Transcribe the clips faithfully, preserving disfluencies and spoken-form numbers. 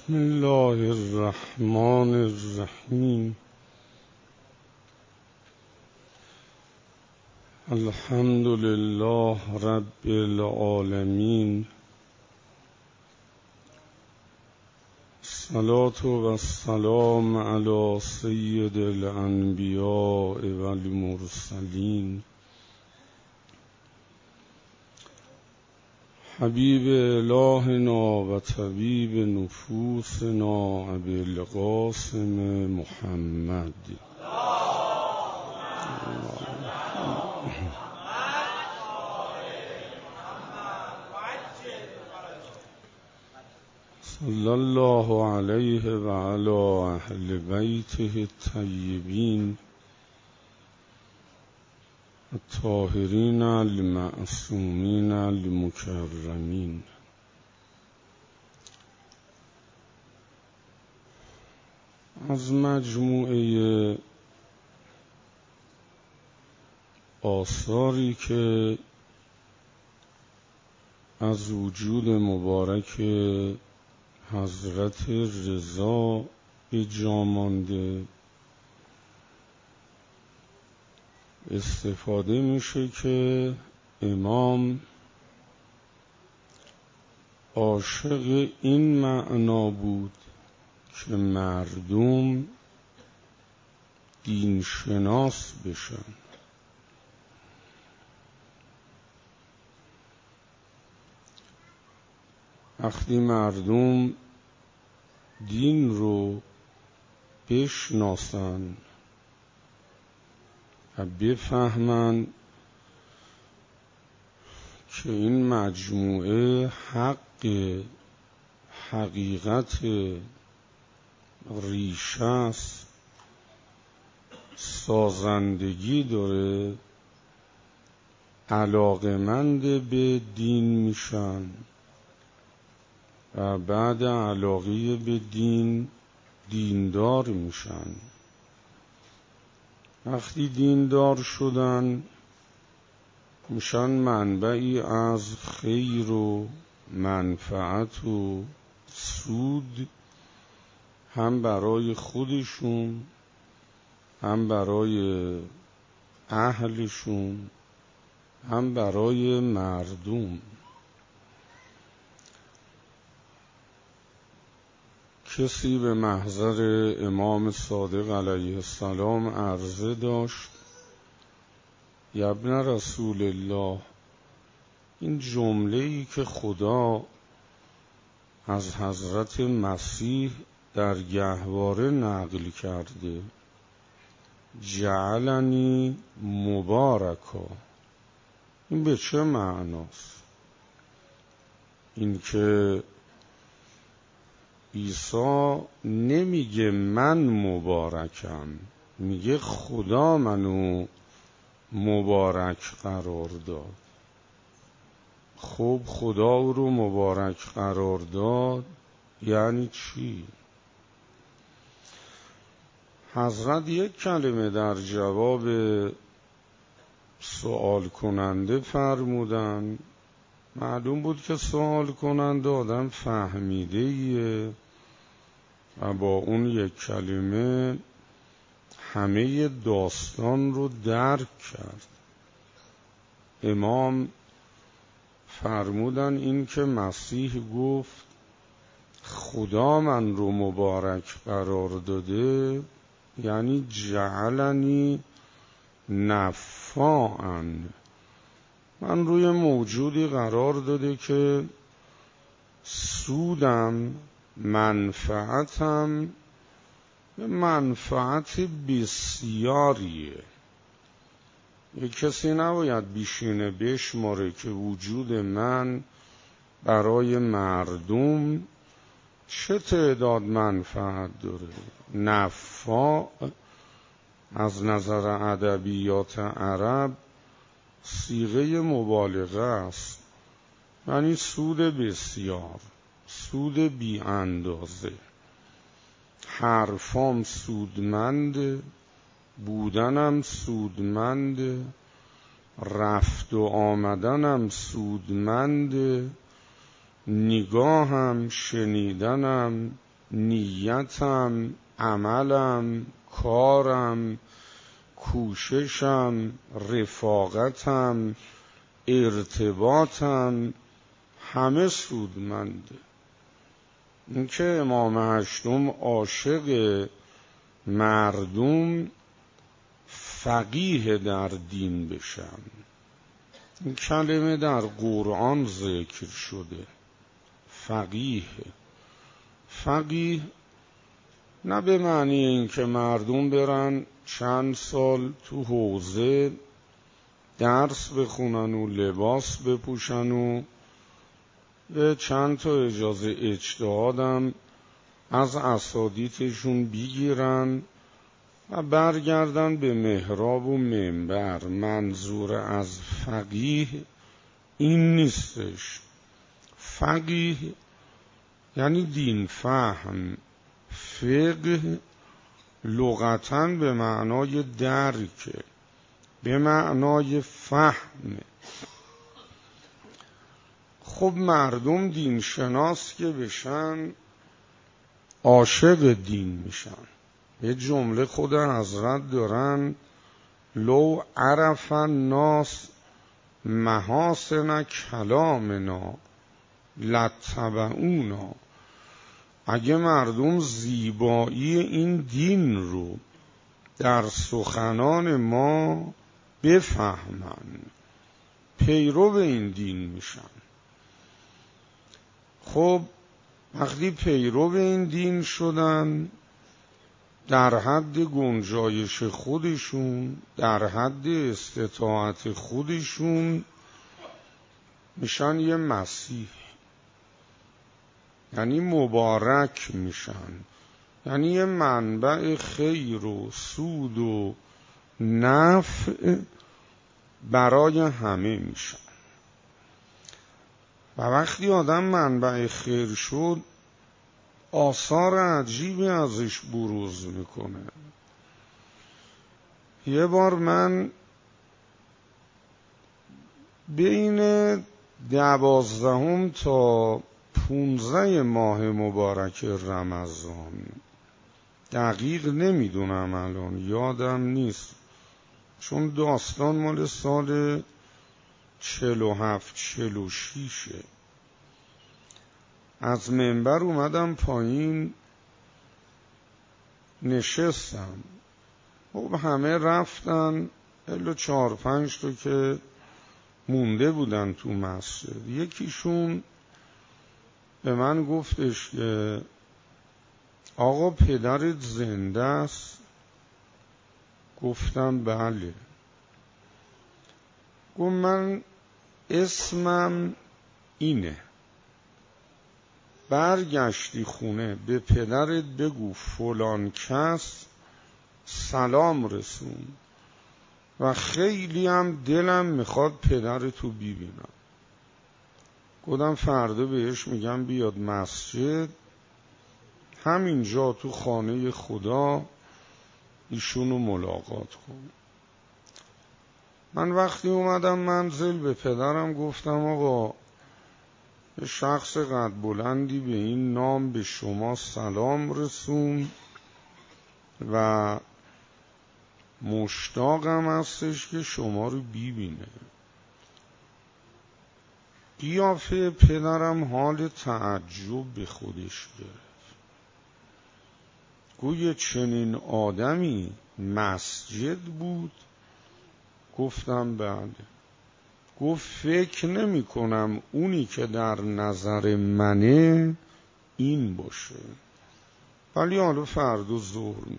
بسم الله الرحمن الرحیم. الحمد لله رب العالمین. الصلاة و السلام علی سید الانبیاء و المرسلین حبیب الهنا و طبیب نفوسنا ابی القاسم محمد. صلی الله علیه و علی اهل بیته الطیبین الطاهرین المعصومین المکرمین. از مجموعه آثاری که از وجود مبارک حضرت رضا به جا مانده استفاده میشه که امام عاشق این معنا بود که مردم دین شناس بشن. وقتی مردم دین رو بشناسن و بفهمن که این مجموعه حق حقیقت ریشه است، سازندگی داره، علاقمند به دین میشن و بعد علاقه به دین دیندار میشن. وقتی دیندار شدن میشن منبعی از خیر و منفعت و سود، هم برای خودشون هم برای اهلشون هم برای مردم. کسی به محضر امام صادق علیه السلام عرضه داشت: یا ابن رسول الله، این جمله‌ای که خدا از حضرت مسیح در گهواره نقل کرده جعلنی مبارکا، این به چه معناست؟ این که عیسی نمیگه من مبارکم، میگه خدا منو مبارک قرار داد. خب خدا رو مبارک قرار داد یعنی چی؟ حضرت یک کلمه در جواب سوال کننده فرمودن. معلوم بود که سوال کننده آدم فهمیده ایه و با اون یک کلمه همه داستان رو درک کرد. امام فرمودن این که مسیح گفت خدا من رو مبارک قرار داده یعنی جعلنی نفعاً، من روی موجودی قرار داده که سودم منفعتم منفعت بسیاریه. یک کسی نباید بیشینه بشماره که وجود من برای مردم چه تعداد منفعت داره. نفع از نظر ادبیات عرب صیغه مبالغه است، یعنی سود بسیار، سود بی اندازه. حرفام سودمنده، بودنم سودمنده، رفت و آمدنم سودمنده، نگاهم، شنیدنم، نیتم، عملم، کارم، کوششم، رفاقتم، ارتباطم همه سودمنده. این که امام هشتم عاشق مردم فقیه در دین بشن، این کلمه در قرآن ذکر شده. فقیه فقیه نه به معنی این که مردم برن چند سال تو حوزه درس بخونن و لباس بپوشن و به چند تا اجازه اجتهادم از اساتیدشون بگیرن و برگردن به محراب و منبر. منظور از فقیه این نیستش. فقیه یعنی دین فهم. فقه لغتاً به معنای درک، به معنای فهم. خب مردم دین شناس که بشن عاشق دین میشن. یه جمله خود حضرت دارن: لو عرف الناس محاسن کلامنا لاتبعونا. اگه مردم زیبایی این دین رو در سخنان ما بفهمن، پیرو این دین میشن. خب وقتی پیرو این دین شدن، در حد گنجایش خودشون، در حد استطاعت خودشون میشن یه مسیح، یعنی مبارک میشن، یعنی یه منبع خیر و سود و نفع برای همه میشن. و وقتی آدم منبع خیر شد، آثار عجیبی ازش بروز میکنه. یه بار من بین دوازدهم تا پونزده ماه مبارک رمضان، دقیق نمیدونم الان، یادم نیست، چون داستان مال سال چل و هفت چل و شیشه، از منبر اومدم پایین نشستم. خب همه رفتن، الا چهار پنج تا که مونده بودن تو مسجد. یکیشون به من گفتش که آقا پدرت زنده است؟ گفتم بله. گفت من اسمم اینه، برگشتی خونه به پدرت بگو فلان کس سلام رسون و خیلی هم دلم میخواد پدرتو ببینم. گفتم فردا بهش میگم بیاد مسجد، همینجا تو خانه خدا ایشونو ملاقات کن. من وقتی اومدم منزل به پدرم گفتم آقا یه شخص قد بلندی به این نام به شما سلام رسون و مشتاقم هستش که شما رو ببینه. قیافه پدرم حال تعجب به خودش گرفت. گویا چنین آدمی مسجد بود؟ گفتم بله. گفت فکر نمی کنم اونی که در نظر منه این باشه، ولی حالا فردا ظهر می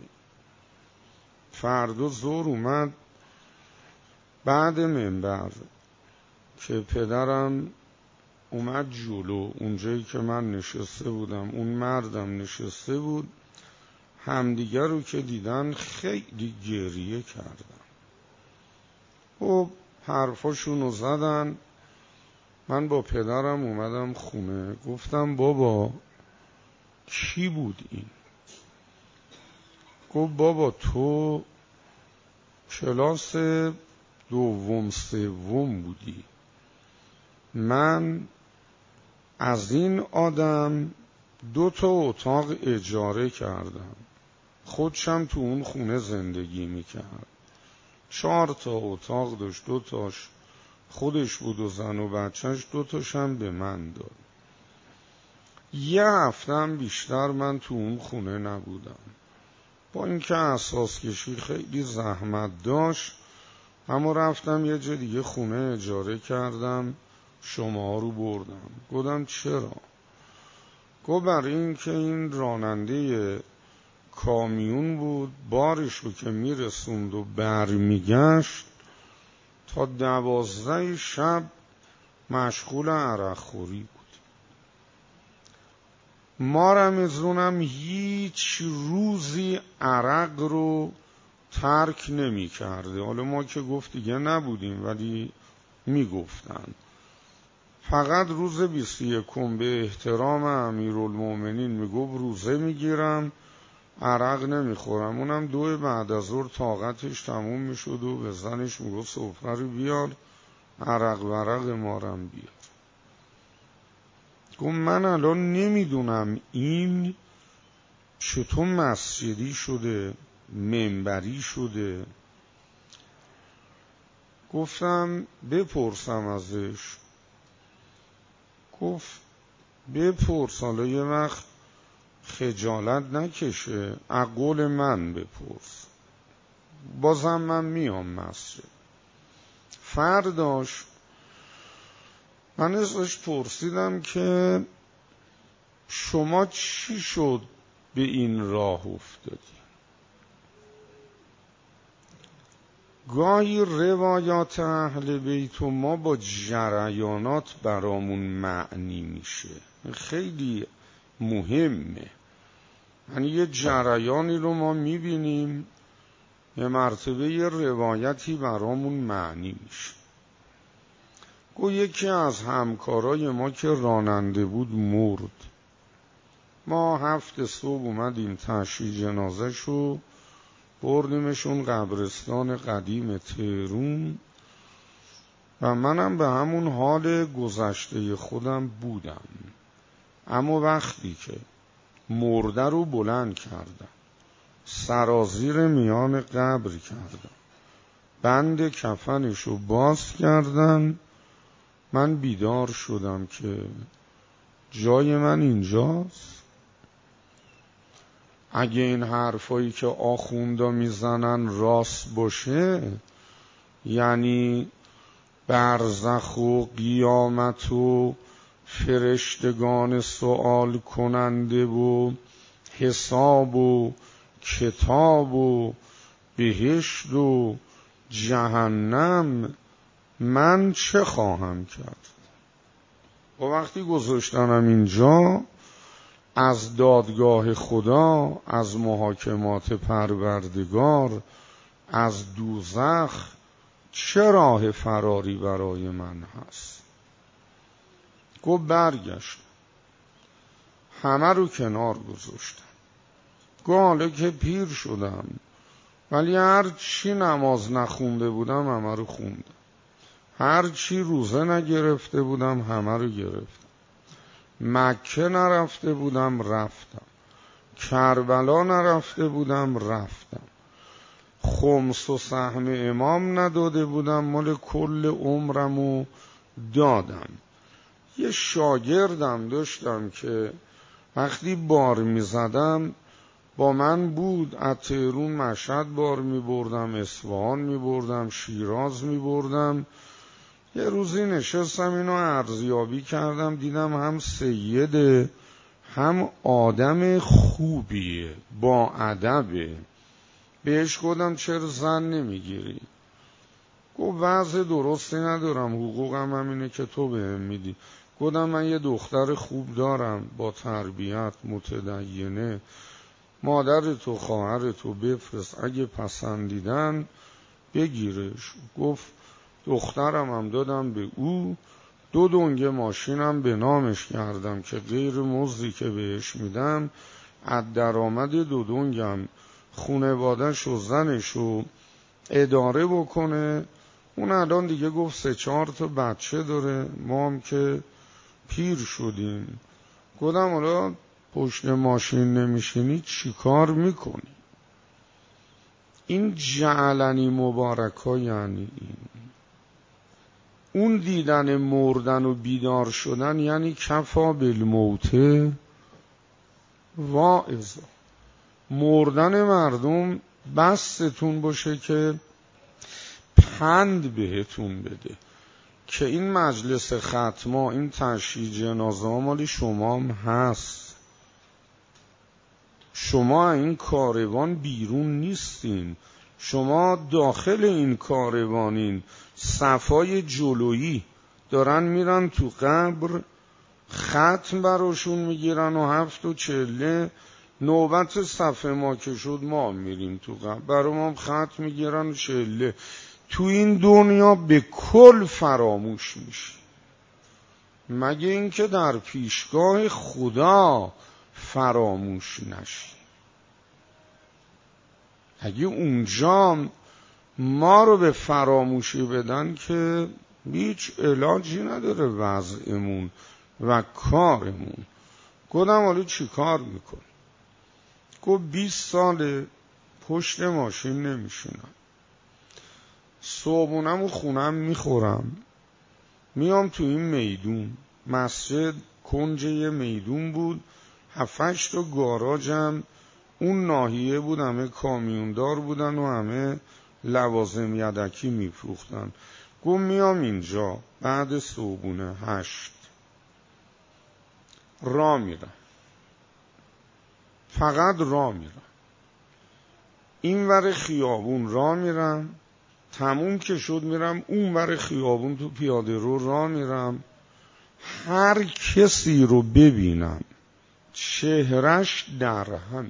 فردا ظهر اومد بعد منبر که پدرم اومد جلو، اونجایی که من نشسته بودم اون مردم نشسته بود، همدیگر رو که دیدن خیلی گریه کردن. خب حرفاشون رو زدن. من با پدرم اومدم خونه، گفتم بابا کی بود این؟ گفت بابا تو کلاس دوم سوم بودی، من از این آدم دو تا اتاق اجاره کردم، خودشم تو اون خونه زندگی میکرد. چهار تا اتاق داشت، دو تاش خودش بود و زن و بچهش، دو تاشم به من داد. یه هفتم بیشتر من تو اون خونه نبودم، با اینکه اساس کشی خیلی زحمت داشت، اما رفتم یه جا دیگه خونه اجاره کردم، شما رو بردم. گفتم چرا؟ گفت برای اینکه این راننده کامیون بود، بارشو که میرسوند و برمیگشت تا دوازده شب مشغول عرق خوری بود. ما رمزونم هیچ روزی عرق رو ترک نمی کرده. حالا ما که گفت دیگه نبودیم، ولی می گفتن فقط روز بیست و یکم به احترام امیرالمومنین می گفت روزه می گیرم، عرق نمی خورم. اونم دو بعد از ظهر طاقتش تموم می شد و به زنش می گفت سفره رو بیار، عرق ورق مارم بیار. گفت من الان نمیدونم این چطور مسجدی شده، منبری شده. گفتم بپرسم ازش. گفت بپرس، حالا یه وقت خجالت نکشه، از قول من بپرس، بازم من میام مسجد. فرداش من ازش پرسیدم که شما چی شد به این راه افتادی؟ گاهی روایات اهل بیت و ما با جریانات برامون معنی میشه، خیلی مهمه. یعنی یه جریانی رو ما میبینیم، یه مرتبه یه روایتی برامون معنی میشه. گو یکی از همکارای ما که راننده بود مرد. ما هفت صبح اومدیم تشییع جنازه شو بردیمشون قبرستان قدیم تهرون و منم به همون حال گذشته خودم بودم. اما وقتی که مرده رو بلند کردم، سرازیر میان قبر کردم، بند کفنشو باز کردن، من بیدار شدم که جای من اینجاست. اگه این حرفایی که آخوندا میزنن راست باشه، یعنی برزخ و قیامت و فرشتگان سوال کننده و حساب و کتاب و بهشت و جهنم، من چه خواهم کرد؟ و وقتی گذاشتنم اینجا، از دادگاه خدا، از محاکمات پروردگار، از دوزخ چه راه فراری برای من هست؟ گفت برگشت، همه رو کنار گذاشتم. گفت حالا که پیر شدم، ولی هر چی نماز نخونده بودم همه رو خوندم، هر چی روزه نگرفته بودم همه رو گرفتم، مکه نرفته بودم رفتم، کربلا نرفته بودم رفتم، خمس و سهم امام نداده بودم مال کل عمرمو دادم. یه شاگردم داشتم که وقتی بار می زدم با من بود، از تهرون مشهد بار می بردم، اصفهان می بردم، شیراز می بردم. یه روزی نشستم اینو ارزیابی کردم، دیدم هم سیده هم آدم خوبیه، با ادبه. بهش گفتم چرا زن نمیگیری؟ گفت وضع درستی ندارم، حقوقم همینه که تو بهم میدی. گفتم من یه دختر خوب دارم با تربیت، متدینه، مادر تو خواهر تو بفرست، اگه پسندیدن بگیرش. گفت دخترم هم دادم به او، دو دنگه ماشینم به نامش کردم که غیر مزدی که بهش میدم از درآمد دو دنگم خونواده‌ش و زنش رو اداره بکنه. اون الان دیگه گفت سه چهار تا بچه داره، ما هم که پیر شدیم. گفتم حالا پشت ماشین نمیشینی چی کار میکنی؟ این جعلنی مبارکا یعنی این. اون دیدن مردن و بیدار شدن یعنی کفا بالموت واعظا. مردن مردم بستون باشه که پند بهتون بده که این مجلس ختما، این تشییع جنازه مالی شما هم هست. شما این کاروان بیرون نیستین، شما داخل این کاروانین. صفای جلویی دارن میرن تو قبر، ختم براشون میگیرن و هفت و چله. نوبت صف ما که شد ما میریم تو قبر، برای ما ختم میگیرن و چله. تو این دنیا به کل فراموش میشی، مگه اینکه در پیشگاه خدا فراموش نشی. اگه اونجا ما رو به فراموشی بدن که هیچ علاجی نداره وضعمون و کارمون. گفتم حالا چی کار میکنی؟ گفت بیست ساله پشت ماشین نمیشینم، صبحونم و خونم میخورم، میام تو این میدون. مسجد کنج یه میدون بود، هفتش تا گاراژم اون ناحیه بود، همه کامیوندار بودن و همه لوازم یدکی میفروختن. گفت میام اینجا بعد صبحونه هشت را میرم، فقط را میرم، این ور خیابون را میرم، تموم که شد میرم اون ور خیابون تو پیاده رو را میرم. هر کسی رو ببینم چهرش درهمه،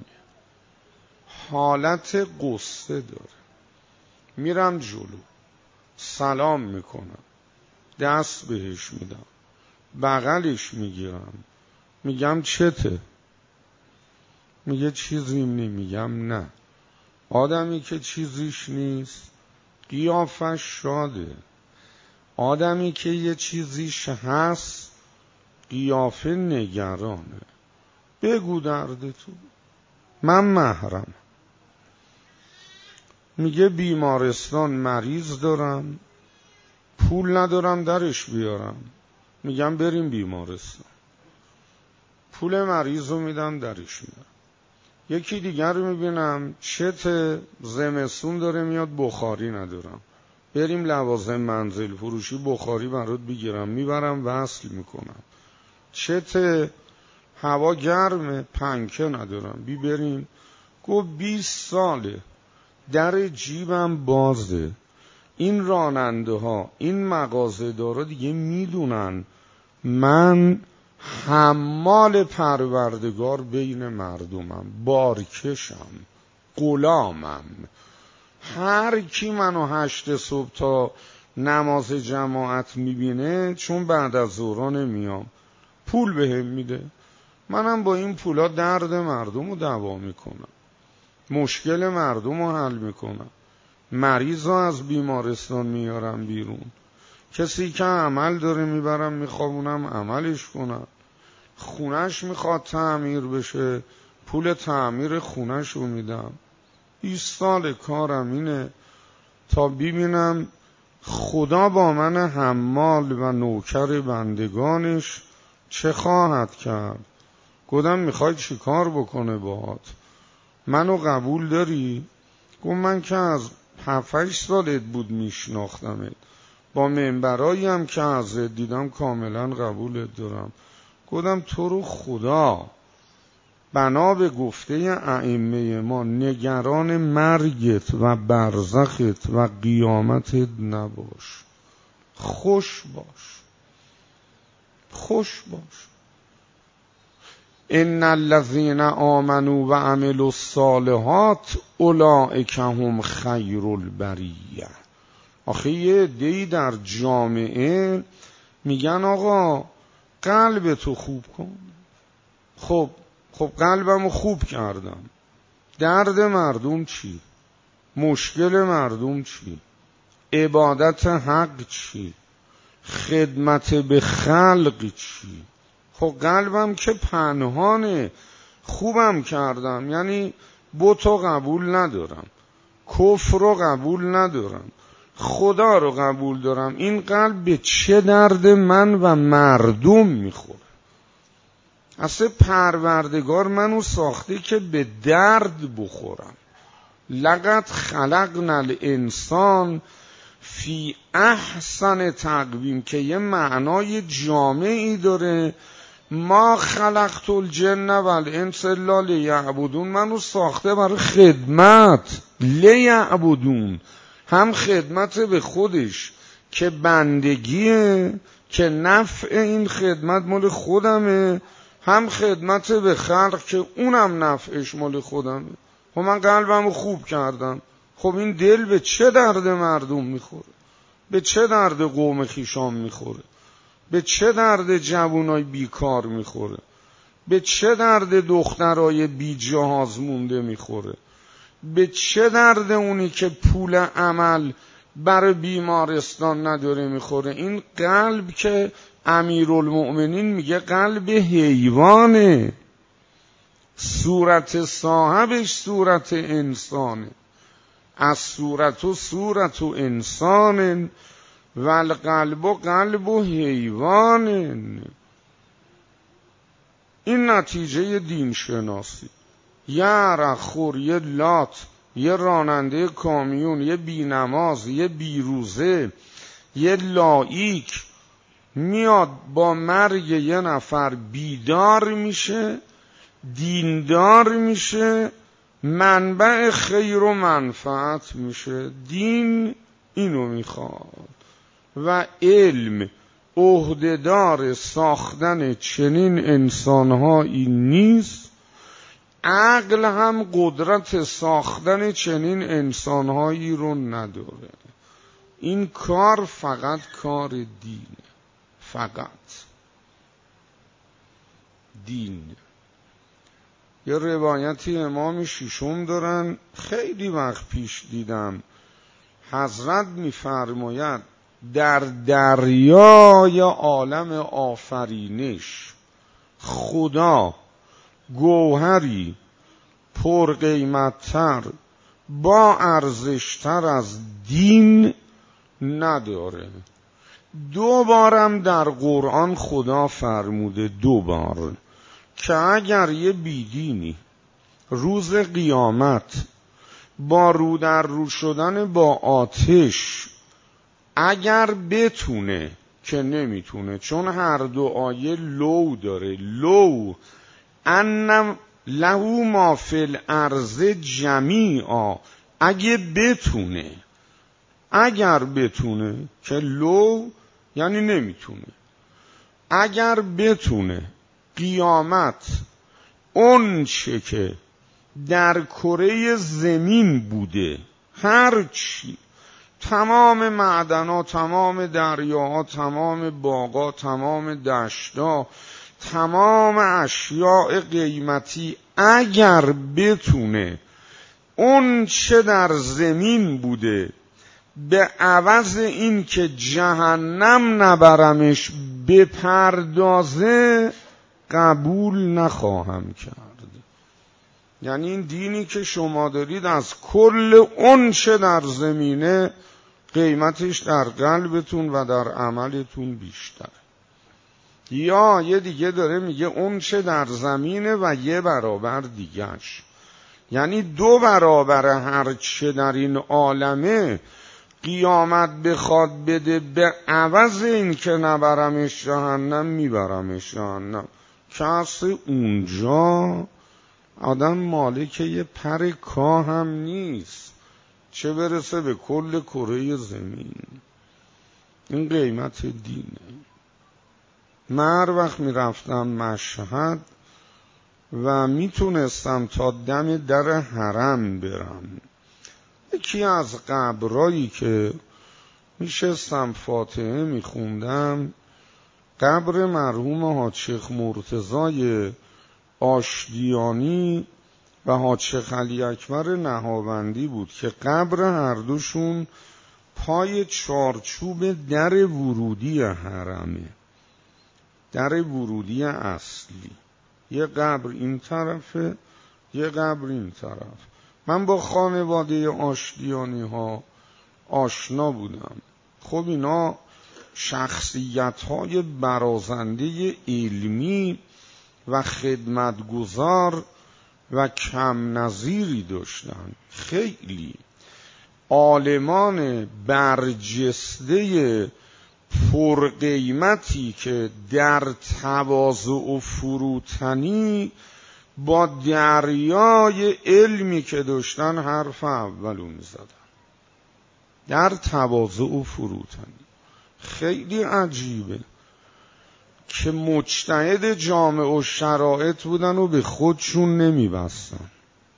حالت قصه داره، میرم جلو سلام میکنم، دست بهش میدم، بغلش میگیرم، میگم چته؟ میگه چیزی نمیگم. نه، آدمی که چیزیش نیست قیافش شاده، آدمی که یه چیزیش هست قیافه نگرانه. بگو دردتو، من محرم. میگه بیمارستان مریض دارم، پول ندارم درش بیارم. میگم بریم بیمارستان، پول مریض رو میدم درش میارم. یکی دیگر رو میبینم چت زمستون داره میاد، بخاری ندارم، بریم لوازم منزل فروشی بخاری برات بگیرم، میبرم وصل میکنم. چت هوا گرمه، پنکه ندارم، بی بریم. گفت بیست ساله در جیبم بازه. این راننده ها، این مغازه دارا دیگه میدونن من حمال پروردگار بین مردمم، بارکشم، غلامم. هر کی منو هشت صبح تا نماز جماعت میبینه، چون بعد از ظهر نمیام، پول بهم میده، منم با این پولا درد مردم رو دوا میکنم، مشکل مردم رو حل میکنم، مریض رو از بیمارستان میارم بیرون، کسی که عمل داره میبرم میخوابونم عملش کنم، خونش میخواد تعمیر بشه پول تعمیر خونش رو میدم. بیست سال کارم اینه تا ببینم خدا با من حمال و نوکر بندگانش چه خواهد کرد. گفتم میخوای چی کار بکنه باهات؟ منو قبول داری؟ گفت من که از هفتش سالت بود میشناختمت، با منبرایی هم که ازت دیدم کاملا قبولت دارم. گفتم تو رو خدا بنا به گفته ائمه ما نگران مرگت و برزخت و قیامتت نباش، خوش باش، خوش باش. ان الذين آمنوا وعملوا الصالحات اولئک هم خیر البریه. آخه یه عده‌ای در جامعه میگن آقا قلب تو خوب کن. خب خب قلبمو خوب کردم، درد مردم چی؟ مشکل مردم چی؟ عبادت حق چی؟ خدمت به خلق چی؟ خب قلبم که پنهانه، خوبم کردم، یعنی بتو قبول ندارم، کفر رو قبول ندارم، خدا رو قبول دارم. این قلب به چه درد من و مردم میخوره؟ اصلا پروردگار منو ساخته که به درد بخورم. لقد خلقنا الانسان فی احسن تقویم که یه معنای جامعی داره. ما خلقت الجن والانس الا لیعبدون، منو ساخته برای خدمت. لیعبدون، هم خدمت به خودش که بندگیه، که نفع این خدمت مال خودمه، هم خدمت به خلق که اونم نفعش مال خودمه. خب من قلبمو خوب کردم، خب این دل به چه درد مردم میخوره؟ به چه درد قوم خیشام میخوره؟ به چه درد جوانای بیکار میخوره؟ به چه درد دخترای بی جهاز مونده میخوره؟ به چه درد اونی که پول عمل برای بیمارستان نداره میخوره؟ این قلب که امیرالمؤمنین میگه قلب حیوانه، صورت صاحبش صورت انسانه، از صورت و صورت و انسان و القلب و قلب و حیوان. این نتیجه دین شناسی. یه عرقخور، یه لات، یه راننده کامیون، یه بینماز، یه بیروزه، یه لایک میاد با مرگ یه نفر بیدار میشه، دیندار میشه، منبع خیر و منفعت میشه. دین اینو میخواد و علم عهدهدار ساختن چنین انسانهایی نیست، عقل هم قدرت ساختن چنین انسانهایی رو نداره. این کار فقط کار دینه، فقط دین. یه روایتی امام ششم دارن، خیلی وقت پیش دیدم، حضرت میفرماید در دریای عالم آفرینش خدا گوهری پر قیمت‌تر با ارزشتر از دین نداره. دو بارم در قرآن خدا فرموده، دو بار، که اگر یه بیدینی روز قیامت با رو در رو شدن با آتش اگر بتونه، که نمیتونه چون هر دو آیه لو داره، لو انم له ما فی الارض جمیعا، اگه بتونه، اگر بتونه، که لو یعنی نمیتونه، اگر بتونه قیامت اون چه که در کره زمین بوده، هر چی، تمام معدن‌ها، تمام دریاها، تمام باغ‌ها، تمام دشت‌ها، تمام اشیاء قیمتی، اگر بتونه اون چه در زمین بوده به عوض این که جهنم نبرمش بپردازه، قبول نخواهم کرد. یعنی این دینی که شما دارید از کل اون چه در زمینه قیمتش در قلبتون و در عملتون بیشتر. یا یه دیگه داره میگه اون چه در زمینه و یه برابر دیگهش، یعنی دو برابر هر چه در این عالمه قیامت بخواد بده به عوض این که نبرمش جهنم میبرمش جهنم. کس اونجا آدم مالک یه پر کاه هم نیست، چه برسه به کل کره زمین. این قیمت دینه. من هر وقت میرفتم مشهد و میتونستم تا دم در حرم برم، یکی از قبرایی که میشستم فاتحه میخوندم، قبر مرحوم حاج شیخ مرتضی آشتیانی و حاج شیخ علی اکبر نهاوندی بود که قبر هر دوشون پای چارچوب در ورودی حرمه، در ورودی اصلی. یه قبر این طرفه، یه قبر این طرف. من با خانواده آشتیانی ها آشنا بودم. خب اینا شخصیت های برازنده علمی و خدمتگزار و کم نظیری داشتن. خیلی عالمان برجسته پرقیمتی که در تواضع و فروتنی با دریای علمی که داشتن حرف اولو میزدن. در تواضع و فروتنی. خیلی عجیبه که مجتهد جامع و شرایط بودن و به خودشون نمیبستن.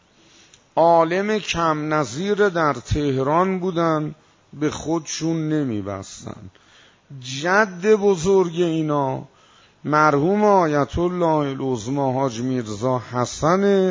عالم کم نظیر در تهران بودن، به خودشون نمیبستن. جد بزرگ اینا مرحوم آیت الله العظمی حاج میرزا حسن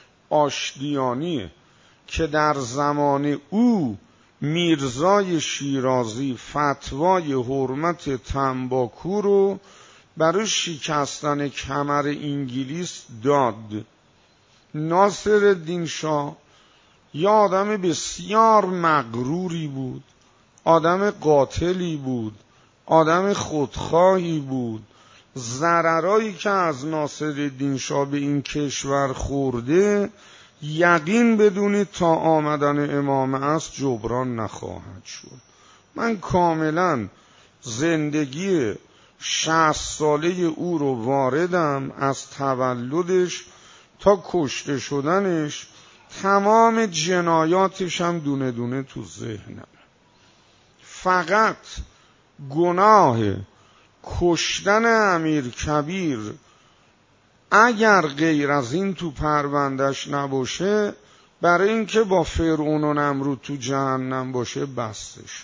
آشتیانیه که در زمان او میرزای شیرازی فتوای حرمت تنباکو رو برای شکستن کمر انگلیس داد. ناصرالدین شاه یه آدم بسیار مغروری بود، آدم قاتلی بود، آدم خودخواهی بود. ضررایی که از ناصرالدین شاه به این کشور خورده یقین بدونید تا آمدن امام عصر جبران نخواهد شد. من کاملا زندگی شصت ساله او رو واردم، از تولدش تا کشته شدنش، تمام جنایاتش هم دونه دونه تو ذهنم. فقط گناه کشتن امیرکبیر اگر غیر از این تو پروندش نباشه، برای اینکه با فرعون و نمرود تو جهنم باشه بسته شد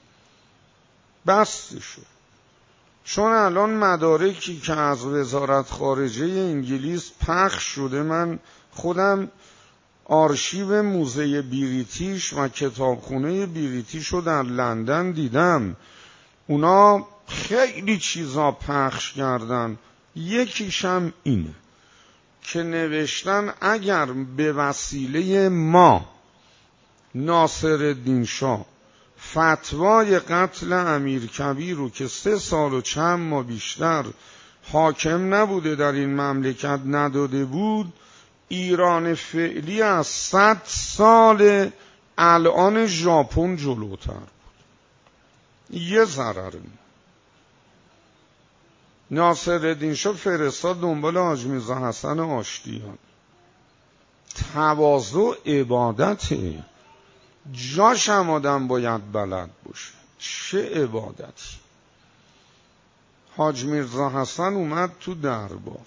بسته شد. چون الان مدارکی که از وزارت خارجه انگلیس پخش شده، من خودم آرشیو موزه بریتیش و کتابخونه بریتیش رو در لندن دیدم. اونا خیلی چیزا پخش کردن. یکیش هم اینه که نوشتن اگر به وسیله ما ناصرالدین شاه فتوای قتل امیرکبیر رو که سه سال و چند ماه بیشتر حاکم نبوده در این مملکت نداده بود، ایران فعلی از صد سال الان ژاپن جلوتر بود. یه ضرر بود. ناصرالدین شاه فرستاد دنبال حاج میرزا حسن آشتیان. تواضع عبادته، جاش هم آدم باید بلد باشه. چه عبادتی. حاج میرزا حسن اومد تو دربار.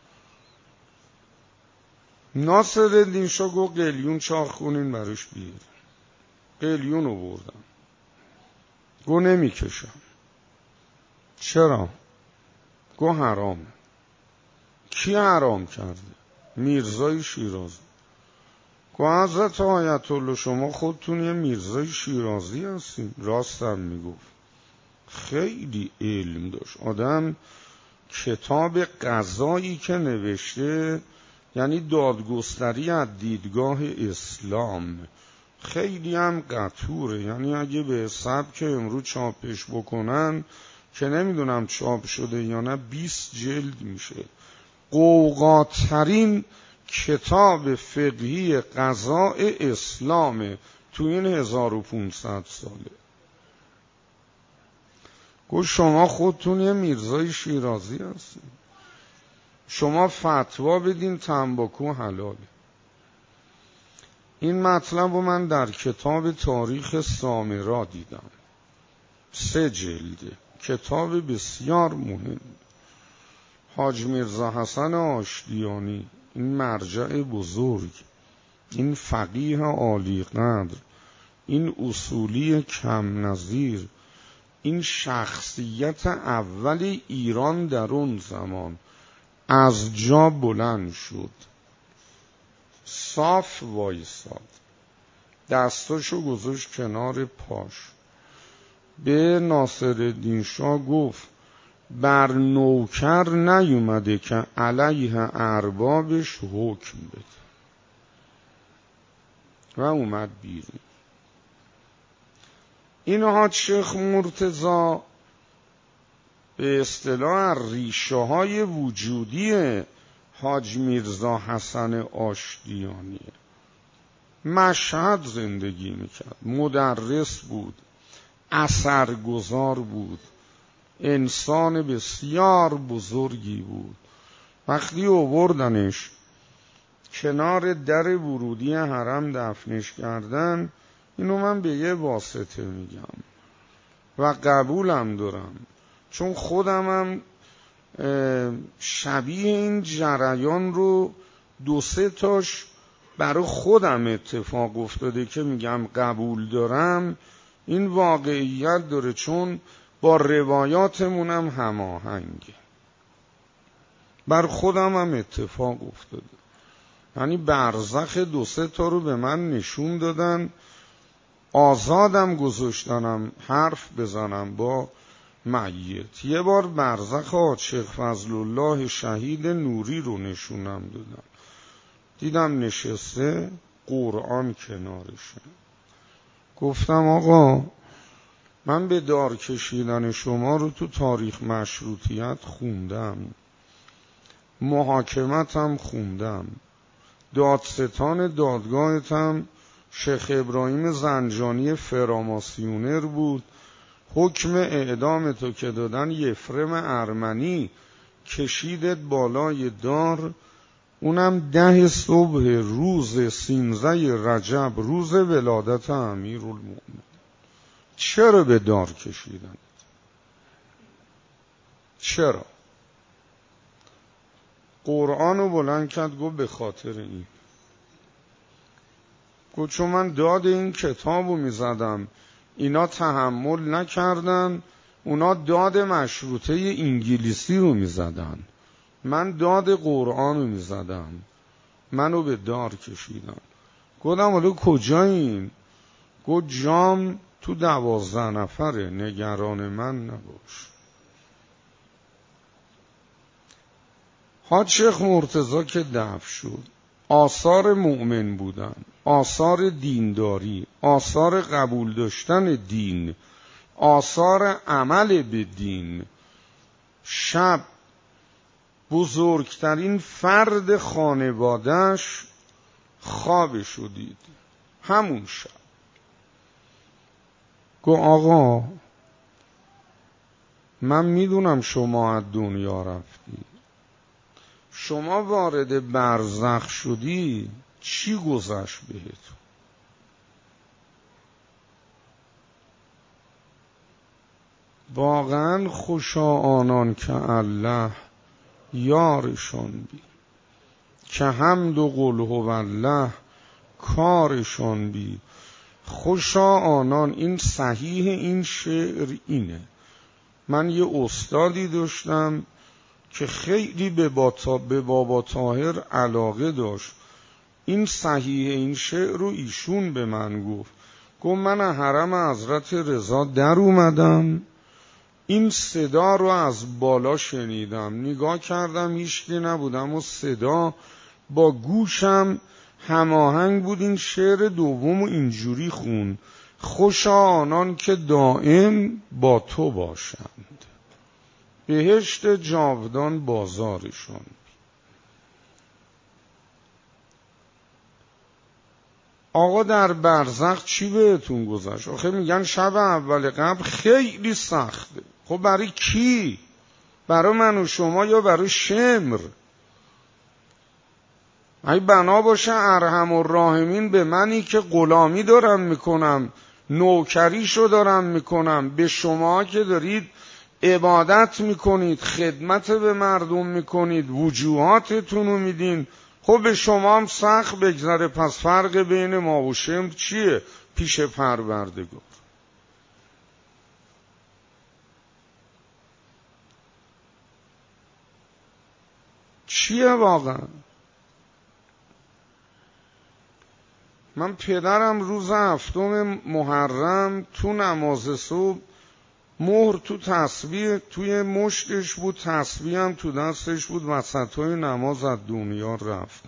ناصرالدین شاه گفت قلیون چاق خونین براش بیار. قلیون رو بردم. گو نمی کشم. چرا؟ گو حرامه. کی حرام کرده؟ میرزای شیرازی. گو حضرت آیت الله شما خودتون یه میرزای شیرازی هستین. راستم میگفت. خیلی علم داشت آدم. کتاب قضایی که نوشته یعنی دادگستری از دیدگاه اسلام، خیلی هم قطوره. یعنی اگه به سبک امروز چاپش بکنن که نمیدونم چاپ شده یا نه، بیست جلد میشه. قوقاترین کتاب فقهی قضاء اسلام تو این هزار و پونصد ساله. گفت شما خودتون یه میرزای شیرازی هستین، شما فتوا بدین تنباکو حلاله. این مطلب رو من در کتاب تاریخ سامرا دیدم. سه جلده. کتاب بسیار مهم. حاج میرزا حسن آشتیانی، این مرجع بزرگ، این فقیه عالی قدر، این اصولی کم نظیر، این شخصیت اول ایران در اون زمان از جا بلند شد، صاف وایساد، دستاشو گذاشت کنار پاش، به ناصرالدین شاه گفت بر نوکر نیومده که علیه اربابش حکم بده و اومد بیرون. این حاج شیخ مرتضی به اصطلاح ریشه های وجودی حاج میرزا حسن آشتیانیه. مشهد زندگی میکرد، مدرس بود، اثرگذار بود، انسان بسیار بزرگی بود. وقتی آوردنش کنار در ورودی حرم دفنش کردن، اینو من به یه واسطه میگم و قبولم دارم، چون خودمم شبیه این جریان رو دو سه تاش برای خودم اتفاق افتاده که میگم قبول دارم. این واقعیت داره، چون با روایاتمونم هماهنگه. بر خودم هم اتفاق افتاده. یعنی برزخ دو سه تا رو به من نشون دادن، آزادم گذاشتنم حرف بزنم با میت. یه بار برزخ حاج شیخ فضل الله شهید نوری رو نشونم دادن، دیدم نشسته قرآن کنارشه. گفتم آقا من به دار کشیدن شما رو تو تاریخ مشروطیت خوندم، محاکمتم خوندم، دادستان دادگاهتم شیخ ابراهیم زنجانی فراماسیونر بود، حکم اعدام تو که دادن یفرم ارمنی کشیدت بالای دار، اونم ده صبح روز سینزده رجب روز ولادت امیرالمومنین. چرا به دار کشیدن؟ چرا؟ قرآن رو بلند کرد گفت به خاطر این. گفت چون من داد این کتاب رو میزدم اینا تحمل نکردن، اونا داد مشروطه انگلیسی رو میزدن، من داد قرآن رو میزدم، منو به دار کشیدن. گفتم حالا کجایین؟ گفت جام تو دوازده نفره، نگران من نباش. حاج شیخ مرتضی که دفن شد، آثار مؤمن بودن، آثار دینداری، آثار قبول داشتن دین، آثار عمل به دین. شب بزرگترین فرد خانوادهش خوابشو دید، همون شب گفت آقا من میدونم شما از دنیا رفتی، شما وارد برزخ شدی، چی گذشت بهت؟ واقعا خوشا آنان که الله یارشان بی، که حمد و قل هوالله کارشان بی. خوشا آنان، این صحیح این شعر اینه. من یه استادی داشتم که خیلی به بابا طاهر علاقه داشت. این صحیح این شعر رو ایشون به من گفت. گفت من از حرم حضرت رضا در اومدم، این صدا رو از بالا شنیدم، نگاه کردم هیچکی نبودم و صدا با گوشم هماهنگ بود. این شعر دوم و اینجوری خون: خوشا آنان که دائم با تو باشند، بهشت جاودان بازارشان. آقا در برزخ چی بهتون گذشت؟ آخه میگن شب اول قبر خیلی سخته. خب برای کی؟ برای من و شما یا برای شمر؟ اگه بنا باشه ارحم الراحمین به منی که غلامی دارم میکنم، نوکریشو دارم میکنم، به شما که دارید عبادت میکنید، خدمت به مردم میکنید، وجوهاتتون رو میدین، خب به شما هم سخت بگذره. پس فرق بین ما و شمر چیه پیش پروردگار؟ چیه واقعا؟ من پدرم روز هفتم محرم تو نماز صبح مهر تو تسبیح توی مشتش بود، تسبیح هم تو دستش بود، وسطای نماز از دنیا رفت.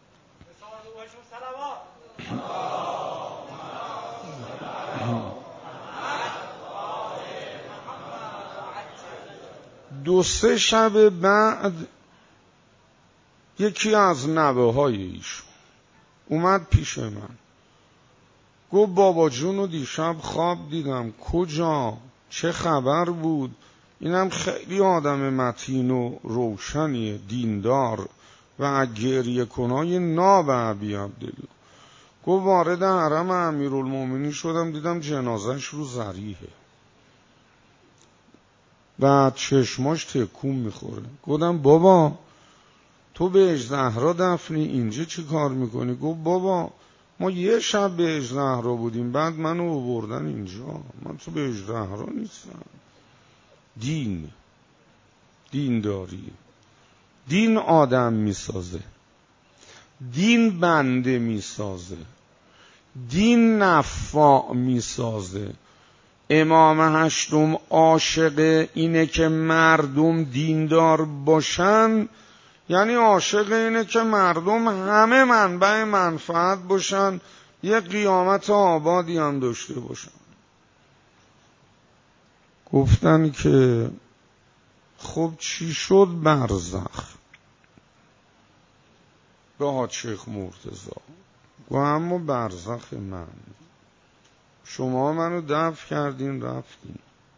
دو سه شب بعد یکی از نوه های ایشون اومد پیش من، گفت بابا جونو دیشب خواب دیدم. کجا؟ چه خبر بود؟ اینم خیلی آدم متین و روشنیه، دیندار و گریه کنای ناب ابی عبدالله. گفت وارد حرم امیرالمومنین شدم، دیدم جنازش رو ذریحه و چشماش تکون میخوره. گفتم بابا تو بهش زهرا دفنی، اینجا چی کار میکنی؟ گفت بابا ما یه شب بهش زهرا بودیم، بعد منو آوردن اینجا، من تو بهش زهرا نیستم. دین دین داری، دین آدم میسازه، دین بنده میسازه، دین نفاع میسازه. امام هشتم عاشق اینه که مردم دیندار باشن، یعنی عاشق اینه که مردم همه منبع منفعت باشن، یه قیامت آبادی هم داشته باشن. گفتن که خب چی شد برزخ؟ به حاج شیخ مرتضی و اما برزخ من، شما منو دفن کردین رفتین.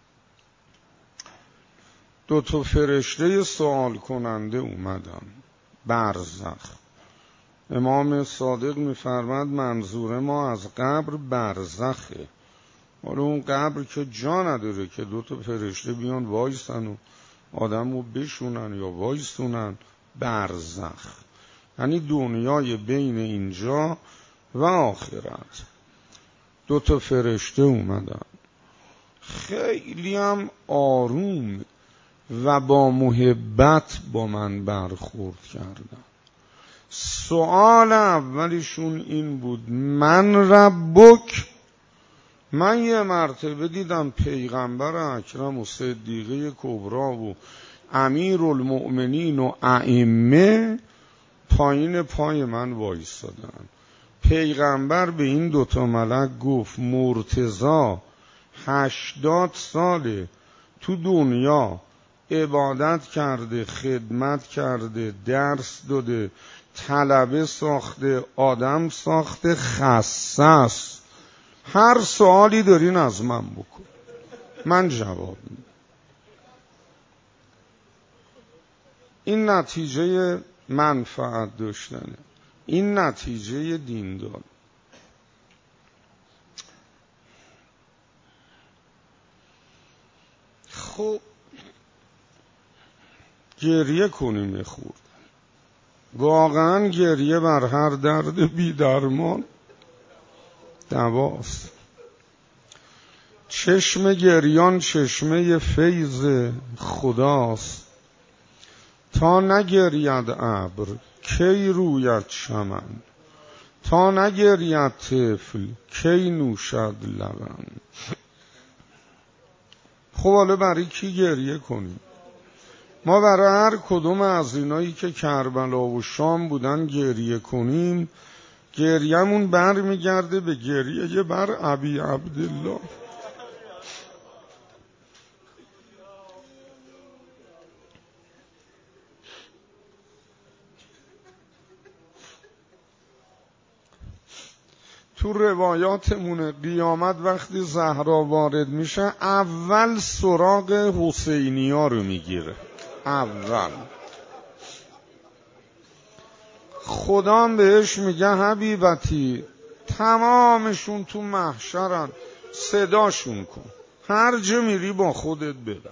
دو تا فرشته سوال کننده اومدن برزخ. امام صادق میفرماد منظور ما از قبر برزخه، حالا اون قبر که جا نداره که دو تا فرشته بیان وایسن و آدم رو بشونن یا وایسونن. برزخ یعنی دنیای بین اینجا و آخرت. دو تا فرشته اومدن، خیلی هم آروم و با محبت با من برخورد کردن. سوال اولیشون این بود من ربک؟ من یه مرتبه دیدم پیغمبر اکرم و صدیقه کبرا و امیر المؤمنین و ائمه پایین پای من وایستادن. پیغمبر به این دوتا ملک گفت مرتضی هشتاد ساله تو دنیا عبادت کرده، خدمت کرده، درس داده، طلبه ساخته، آدم ساخته، خصص. هر سوالی دارین از من بکن، من جواب میدم. این نتیجه منفعت داشتنه، این نتیجه دیندار. خب گریه کنیم خورد، واقعا گریه بر هر درد بی درمان دواست. چشم گریان چشمه فیض خداست، تا نگرید ابر کی روید چمن، تا نگرید طفل کی نوشد لبن. خب حالا برای کی گریه کنیم؟ ما برای هر کدوم از اینایی که کربلا و شام بودن گریه کنیم، گریه‌مون بر میگرده به گریه بر ابی عبدالله. تو روایاتمونه قیامت وقتی زهرا وارد میشه اول سراغ حسینیا رو میگیره. اول خدا بهش میگه حبیبتی تمامشون تو محشرن، صداشون کن، هر جا میری با خودت ببر.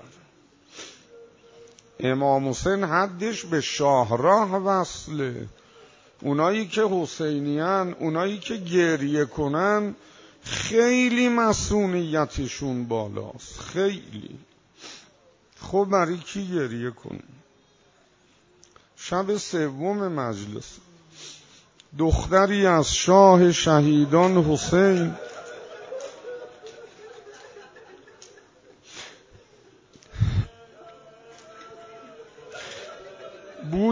امام حسین حدش به شاهراه وصله. اونایی که حسینیان، اونایی که گریه کنن خیلی مسئولیتشون بالاست، خیلی. خب برای کی گریه کنن؟ شب سوم مجلس دختری از شاه شهیدان حسین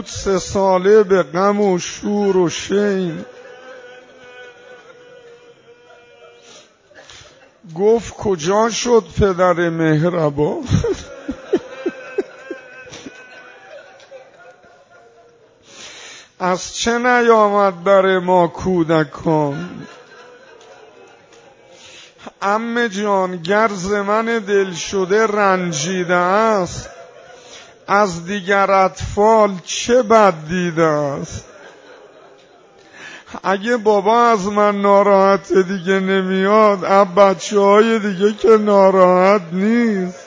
بود سه ساله به غم و شور و شین. گفت کجا شد پدر مهربان؟ از چه نیامد بر ما کودکان؟ عمه جان گر ز من دل شده رنجیده است، از دیگر اطفال چه بد دیده است؟ اگه بابا از من ناراحت دیگه نمیاد، اب بچه های دیگه که ناراحت نیست.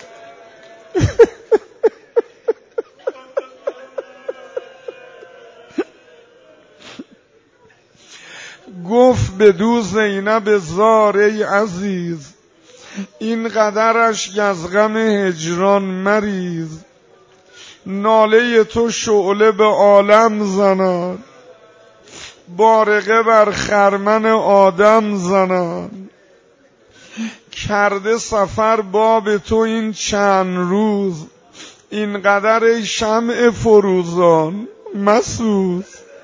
گفت بدو زینب زار ای عزیز، این قدرش از غم هجران مریز. ناله تو شعله به عالم زناد، بارقه بر خرمن آدم زناد. کرده سفر باب تو این چند روز، این قدر ای شمع فروزان مسوز.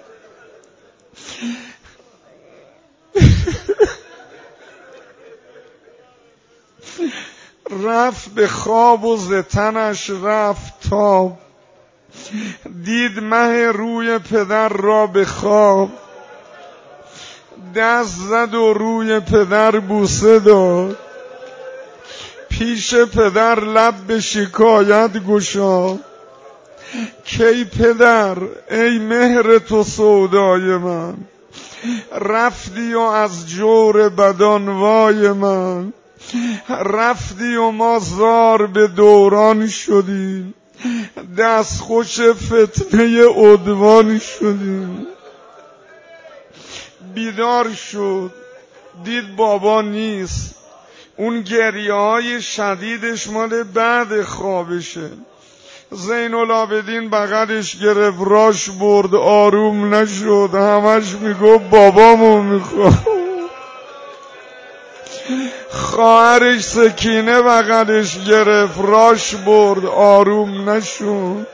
رفت به خواب و ز تنش رفت تاب، دید مه روی پدر را به خواب. دست زد و روی پدر بوسه داد، پیش پدر لب به شکایت گشاد. کی پدر ای مهر تو سودای من، رفتی و از جور بدان وای من. رفتی و ما زار به دوران شدیم، دست خوش فتنه عدوان شدیم. بیدار شد دید بابا نیست، اون گریه های شدیدش مال بعد خوابشه. زین العابدین بغلش گرفت راش برد، آروم نشد، همش میگو بابامو میخوام. خواهرش سکینه بغلش گرفت راش برد، آروم نشد.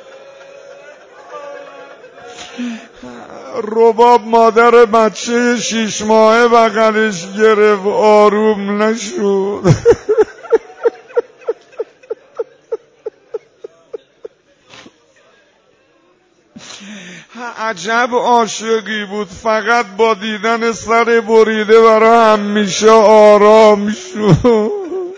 رباب مادر بچه شیش ماهه بغلش گرفت، آروم نشد. عجب عاشقی بود، فقط با دیدن سر بریده برای همیشه آرام شد.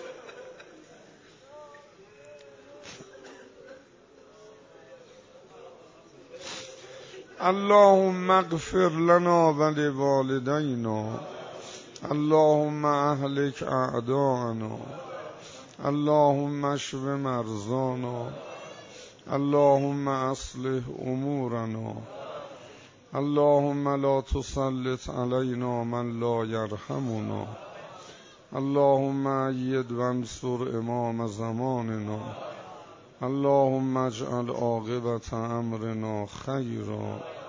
اللهم اغفر لنا ولوالدینا، اللهم اهلک اعداءنا، اللهم اشف مرضانا، اللهم اصلح امورنا، اللهم لا تسلط علينا من لا يرحمنا، اللهم أيد وانصر امام زماننا، اللهم اجعل عاقبة امرنا خيرا.